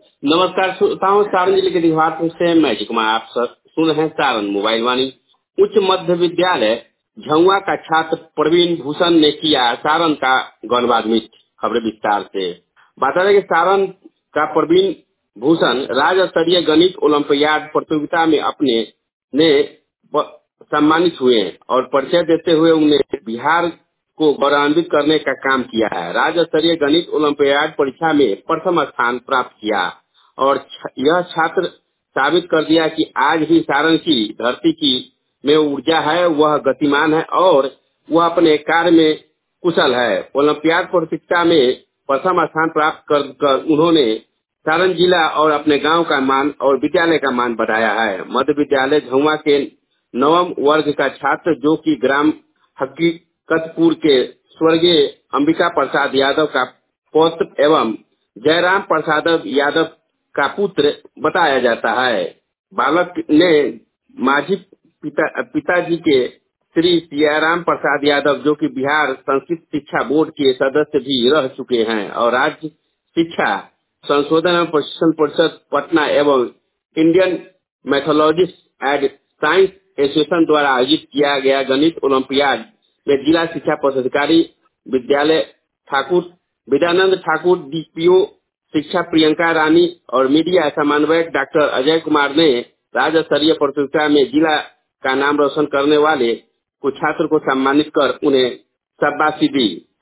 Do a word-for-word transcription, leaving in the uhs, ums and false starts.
नमस्कार श्रोताओं, सारण जिले के दिघवार से मैं जी कुमार आप सब सुन रहे हैं सारण मोबाइल वाणी। उच्च मध्य विद्यालय झुआ का छात्र प्रवीण भूषण ने किया सारण का गौरवान्वित। खबरें विस्तार से बता दें कि सारण का प्रवीण भूषण राज्य स्तरीय गणित ओलंपियाड प्रतियोगिता में अपने ने प- सम्मानित हुए और परिचय देते हुए उन्हें बिहार को गौरवान्वित करने का काम किया है। राज्य स्तरीय गणित ओलंपियाड परीक्षा में प्रथम स्थान प्राप्त किया और छ- यह छात्र साबित कर दिया कि आज भी सारण की धरती की में ऊर्जा है, वह गतिमान है और वह अपने कार्य में कुशल है। ओलंपियाड प्रतियोगिता में प्रथम स्थान प्राप्त कर, कर उन्होंने सारण जिला और अपने गांव का मान और विद्यालय का मान बढ़ाया है। मध्य विद्यालय झुआ के नवम वर्ग का छात्र जो कि ग्राम हकीकतपुर के स्वर्गीय अंबिका प्रसाद यादव का पौत्र एवं जयराम प्रसाद यादव का पुत्र बताया जाता है। बालक ने माजी पिता पिताजी के श्री सियाराम प्रसाद यादव जो कि बिहार संस्कृत शिक्षा बोर्ड के सदस्य भी रह चुके हैं और राज्य शिक्षा संशोधन एवं प्रशिक्षण परिषद पटना एवं Indian mythologist and science association द्वारा आयोजित किया गया गणित ओलंपियाड में जिला शिक्षा पदाधिकारी विद्यालय ठाकुर विद्यानंद ठाकुर, डीपीओ शिक्षा प्रियंका रानी और मीडिया समन्वयक डॉक्टर अजय कुमार ने राज्य स्तरीय प्रतियोगिता में जिला का नाम रोशन करने वाले कुछ छात्र को सम्मानित कर उन्हें शाबाशी दी।